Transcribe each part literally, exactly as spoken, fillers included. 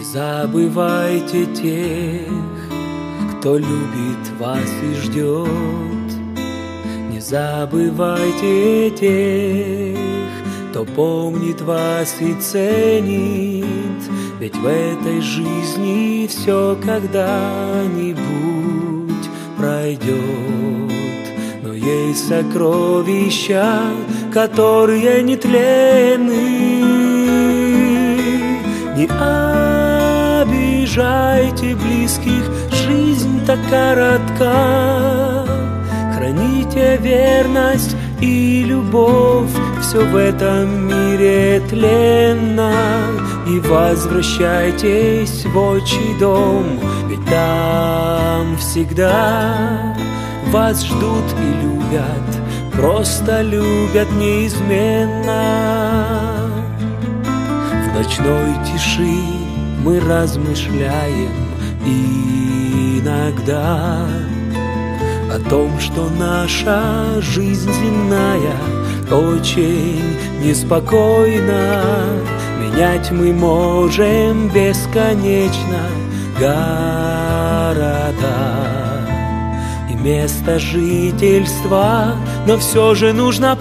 забывайте тех, кто любит вас и ждет. Не забывайте тех, кто помнит вас и ценит. Ведь в этой жизни все когда-нибудь пройдет. Но есть сокровища, которые нетленны. Не обижайте близких, жизнь так коротка. Храните верность и любовь, все в этом мире тленно. И возвращайтесь в отчий дом, ведь там всегда вас ждут и любят, просто любят неизменно. В ночной тиши мы размышляем иногда о том, что наша жизнь земная очень неспокойна. Менять мы можем бесконечно города и место жительства, но все же нужно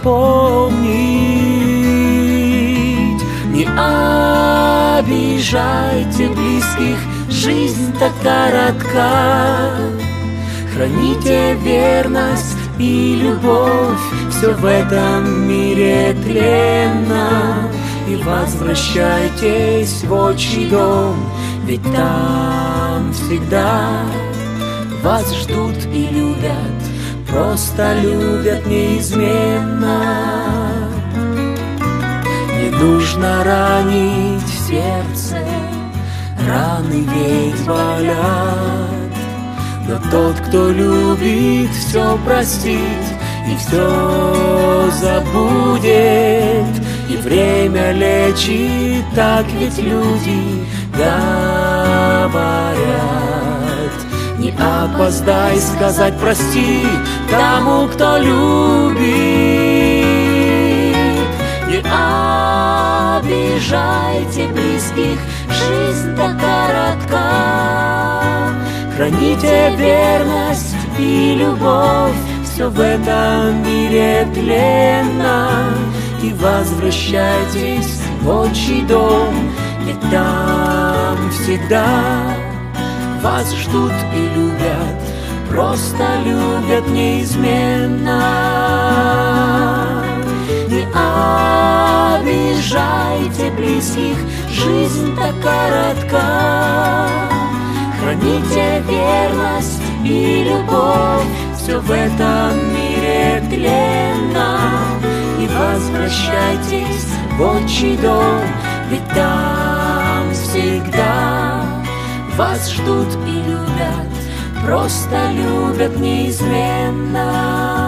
помнить: не обижайте близких, жизнь так коротка. Храните верность и любовь, все в этом мире тленно. И возвращайтесь в отчий дом, ведь там всегда вас ждут и любят, просто любят неизменно. Не нужно ранить сердце, раны ведь болят. Но тот, кто любит, все простит и все забудет. И время лечит, так ведь люди говорят. Не опоздай сказать прости тому, кто любит. Не обижайте близких, жизнь так коротка. Храните верность и любовь, все в этом мире тленно. И возвращайтесь в отчий дом, ведь там всегда вас ждут и любят, просто любят неизменно. Не обижайте близких, жизнь так коротка. Храните верность и любовь, все в этом мире тленно. И возвращайтесь в отчий дом, ведь там всегда вас ждут и любят, просто любят неизменно.